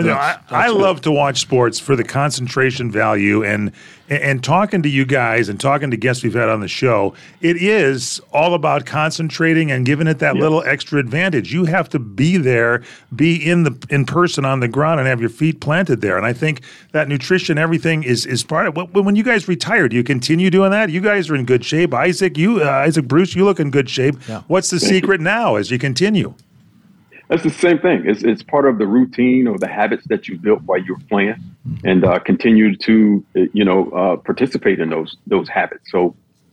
I love to watch sports for the concentration value, and talking to you guys and talking to guests we've had on the show, it is all about concentrating and giving it that little extra advantage. You have to be there, be in person on the ground, and have your feet planted there. And I think that nutrition, everything is part of. When you guys retire, do you continue doing that? You guys are in good shape. Isaac Bruce, you look in good shape. Yeah. What's the secret now as you continue? That's the same thing. It's part of the routine or the habits that you built while you were playing, and continue to participate in those habits. So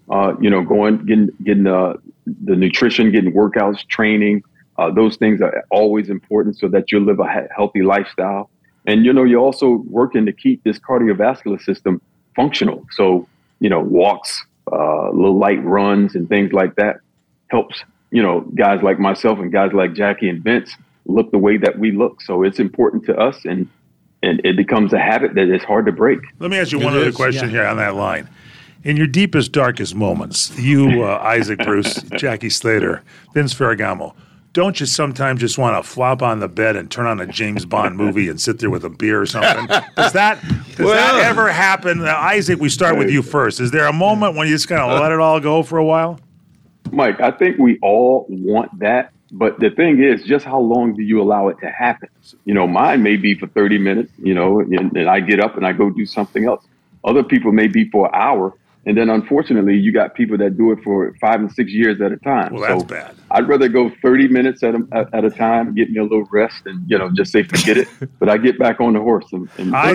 getting the nutrition, getting workouts, training, those things are always important so that you live a healthy lifestyle. And you're also working to keep this cardiovascular system functional. So walks, little light runs, and things like that helps. Guys like myself and guys like Jackie and Vince look the way that we look. So it's important to us, and it becomes a habit that is hard to break. Let me ask you one other question here on that line. In your deepest, darkest moments, you, Isaac Bruce, Jackie Slater, Vince Ferragamo, don't you sometimes just want to flop on the bed and turn on a James Bond movie and sit there with a beer or something? Does that ever happen? Isaac, we start with you first. Is there a moment when you just kind of let it all go for a while? Mike, I think we all want that. But the thing is, just how long do you allow it to happen? Mine may be for 30 minutes, and I get up and I go do something else. Other people may be for an hour. And then, unfortunately, you got people that do it for 5 and 6 years at a time. Well, that's bad. I'd rather go 30 minutes at a time, get me a little rest, and just say forget it. But I get back on the horse. My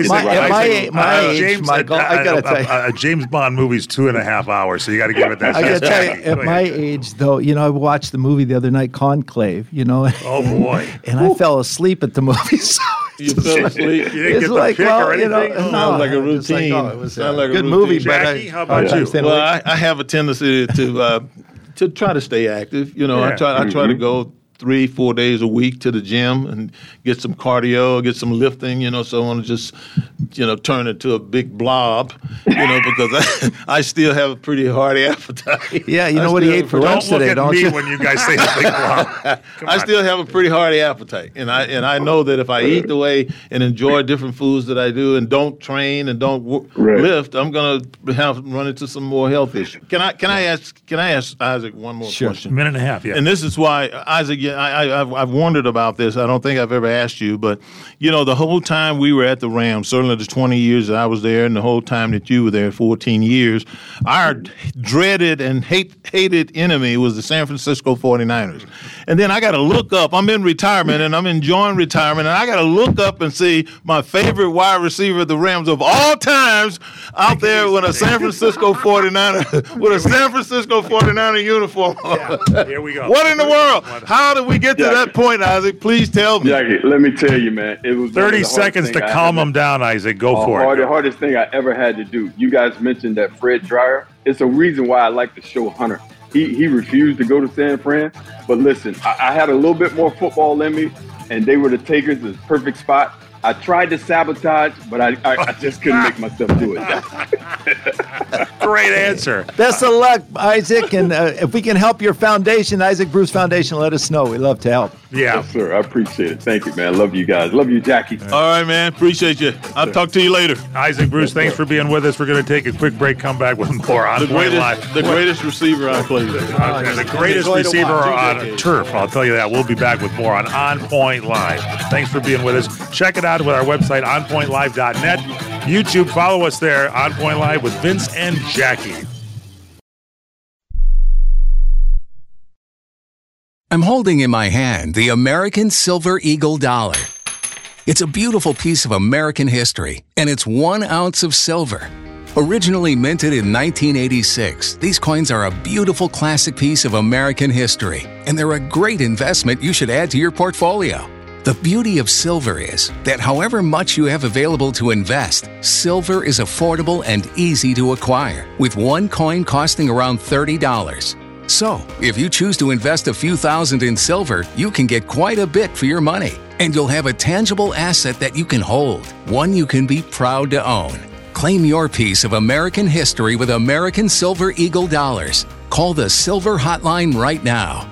age, Michael, I got to tell you, a James Bond movie's 2.5 hours, so you got to give it that. I got to tell you, at my age, though, I watched the movie the other night, Conclave. Oh boy! And I fell asleep at the movie. So you fell asleep. You didn't get the pick or anything. Sounds like a routine. It was a good movie. Jackie, how about you? Well, I have a tendency to try to stay active. I try to go 3-4 days a week to the gym and get some cardio, get some lifting, so I want to just, turn into a big blob, because I still have a pretty hearty appetite. Yeah, you know what he ate for lunch today, don't you? Don't look at me when you guys say the big blob. I still have a pretty hearty appetite, and I know that if I eat the way and enjoy different foods that I do and don't train and don't lift, I'm going to run into some more health issues. Can I ask Isaac one more question? A minute and a half, yeah. And this is why, Isaac, I've wondered about this. I don't think I've ever asked you, but the whole time we were at the Rams, certainly the 20 years that I was there, and the whole time that you were there, 14 years, our dreaded and hated enemy was the San Francisco 49ers. And then I got to look up. I'm in retirement, and I'm enjoying retirement, and I got to look up and see my favorite wide receiver of the Rams of all times out there with a San Francisco 49er with a San Francisco 49er uniform. Yeah, here we go. What in the world? How did we get to that point, Isaac? Please tell me. Jackie, let me tell you, man. It was 30 seconds to calm him down, Isaac. Go for it. The hardest thing I ever had to do. You guys mentioned that Fred Dreyer. It's a reason why I like to show Hunter. He refused to go to San Fran. But listen, I had a little bit more football in me, and they were the takers. It was a perfect spot. I tried to sabotage, but I just couldn't make myself do it. Great answer. Best of luck, Isaac. And if we can help your foundation, Isaac Bruce Foundation, let us know. We'd love to help. Yeah. Yes, sir. I appreciate it. Thank you, man. Love you guys. Love you, Jackie. All right, man. Appreciate you. I'll talk to you later. Isaac Bruce, thanks for being with us. We're going to take a quick break, come back with more On Point Live. The greatest receiver I played with. The greatest receiver on turf. I'll tell you that. We'll be back with more on Point Live. Thanks for being with us. Check it out with our website, onpointlive.net. YouTube, follow us there, On Point Live with Vince and Jackie. I'm holding in my hand the American Silver Eagle Dollar. It's a beautiful piece of American history, and it's 1 ounce of silver. Originally minted in 1986, these coins are a beautiful classic piece of American history, and they're a great investment you should add to your portfolio. The beauty of silver is that however much you have available to invest, silver is affordable and easy to acquire, with one coin costing around $30. So, if you choose to invest a few thousand in silver, you can get quite a bit for your money, and you'll have a tangible asset that you can hold, one you can be proud to own. Claim your piece of American history with American Silver Eagle dollars. Call the Silver Hotline right now.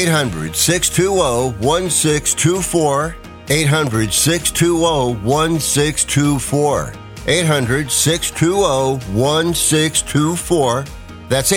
800-620-1624. 800-620-1624. 800-620-1624. That's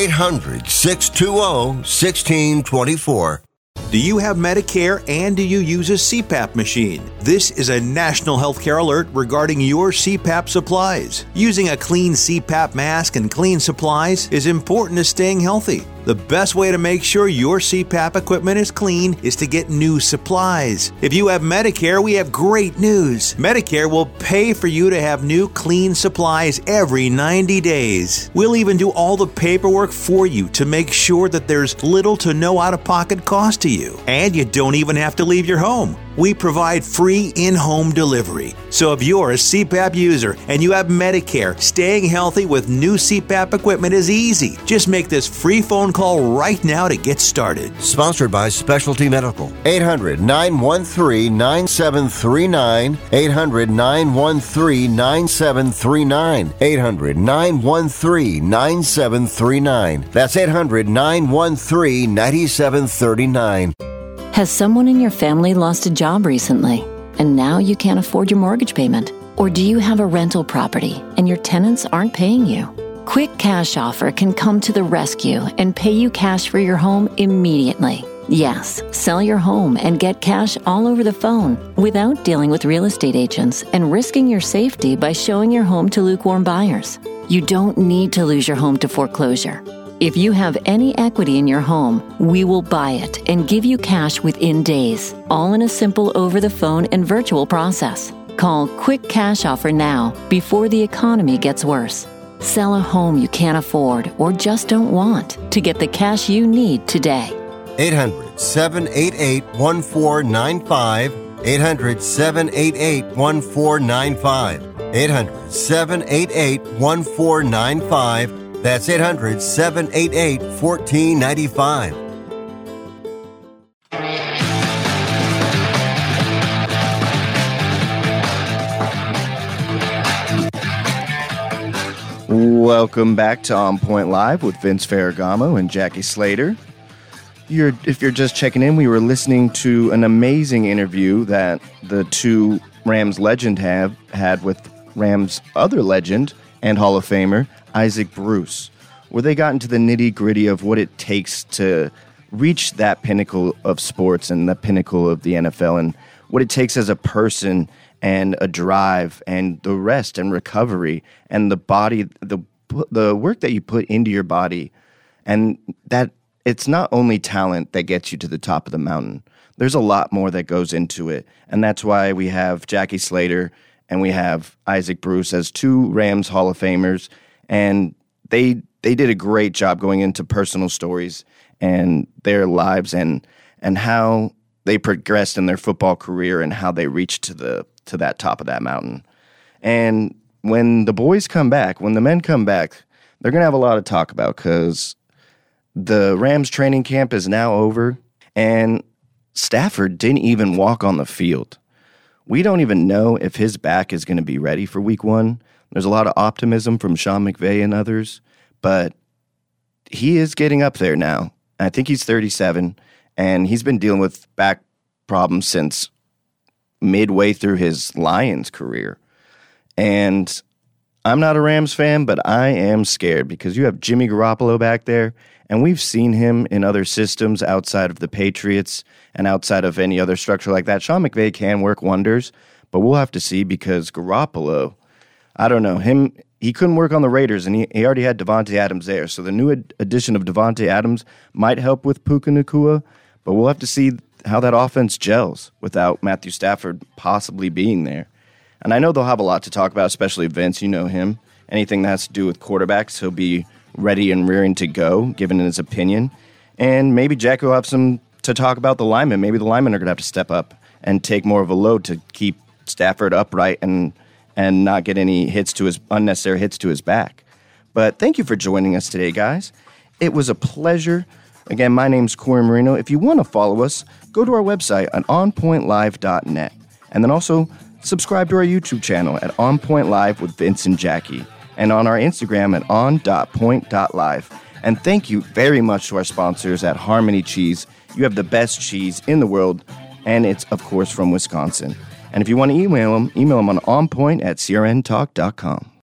800-620-1624. Do you have Medicare and do you use a CPAP machine? This is a national healthcare alert regarding your CPAP supplies. Using a clean CPAP mask and clean supplies is important to staying healthy. The best way to make sure your CPAP equipment is clean is to get new supplies. If you have Medicare, we have great news. Medicare will pay for you to have new clean supplies every 90 days. We'll even do all the paperwork for you to make sure that there's little to no out-of-pocket cost to you. And you don't even have to leave your home. We provide free in-home delivery. So if you're a CPAP user and you have Medicare, staying healthy with new CPAP equipment is easy. Just make this free phone call right now to get started. Sponsored by Specialty Medical. 800-913-9739. 800-913-9739. 800-913-9739. That's 800-913-9739. Has someone in your family lost a job recently, and now you can't afford your mortgage payment? Or do you have a rental property and your tenants aren't paying you? Quick Cash Offer can come to the rescue and pay you cash for your home immediately. Yes, sell your home and get cash all over the phone without dealing with real estate agents and risking your safety by showing your home to lukewarm buyers. You don't need to lose your home to foreclosure. If you have any equity in your home, we will buy it and give you cash within days, all in a simple over-the-phone and virtual process. Call Quick Cash Offer now before the economy gets worse. Sell a home you can't afford or just don't want to get the cash you need today. 800-788-1495. 800-788-1495. 800-788-1495. That's 800-788-1495. Welcome back to On Point Live with Vince Ferragamo and Jackie Slater. If you're just checking in, we were listening to an amazing interview that the two Rams legend had with Rams other legend and Hall of Famer, Isaac Bruce, where they got into the nitty-gritty of what it takes to reach that pinnacle of sports and the pinnacle of the NFL, and what it takes as a person and a drive and the rest and recovery and the body, the work that you put into your body, and that it's not only talent that gets you to the top of the mountain. There's a lot more that goes into it, and that's why we have Jackie Slater and we have Isaac Bruce as two Rams Hall of Famers. And they did a great job going into personal stories and their lives and how they progressed in their football career and how they reached to that top of that mountain. And when the boys come back, when the men come back, they're going to have a lot to talk about because the Rams training camp is now over and Stafford didn't even walk on the field. We don't even know if his back is going to be ready for week one. There's a lot of optimism from Sean McVay and others, but he is getting up there now. I think he's 37, and he's been dealing with back problems since midway through his Lions career. And I'm not a Rams fan, but I am scared because you have Jimmy Garoppolo back there, and we've seen him in other systems outside of the Patriots and outside of any other structure like that. Sean McVay can work wonders, but we'll have to see because Garoppolo, I don't know, he couldn't work on the Raiders, and he already had Devontae Adams there. So the new addition of Devontae Adams might help with Puka Nacua, but we'll have to see how that offense gels without Matthew Stafford possibly being there. And I know they'll have a lot to talk about, especially Vince. You know him. anything that has to do with quarterbacks. He'll be ready and rearing to go, giving his opinion. And maybe Jackie will have some to talk about the linemen. Maybe the linemen are going to have to step up and take more of a load to keep Stafford upright and not get any unnecessary hits to his back. But thank you for joining us today, guys. It was a pleasure. Again, my name's Corey Marino. If you want to follow us, go to our website at onpointlive.net. And then also subscribe to our YouTube channel at On Point Live with Vince and Jackie. And on our Instagram at on.point.live. And thank you very much to our sponsors at Harmony Cheese. You have the best cheese in the world, and it's, of course, from Wisconsin. And if you want to email them on onpoint@crntalk.com.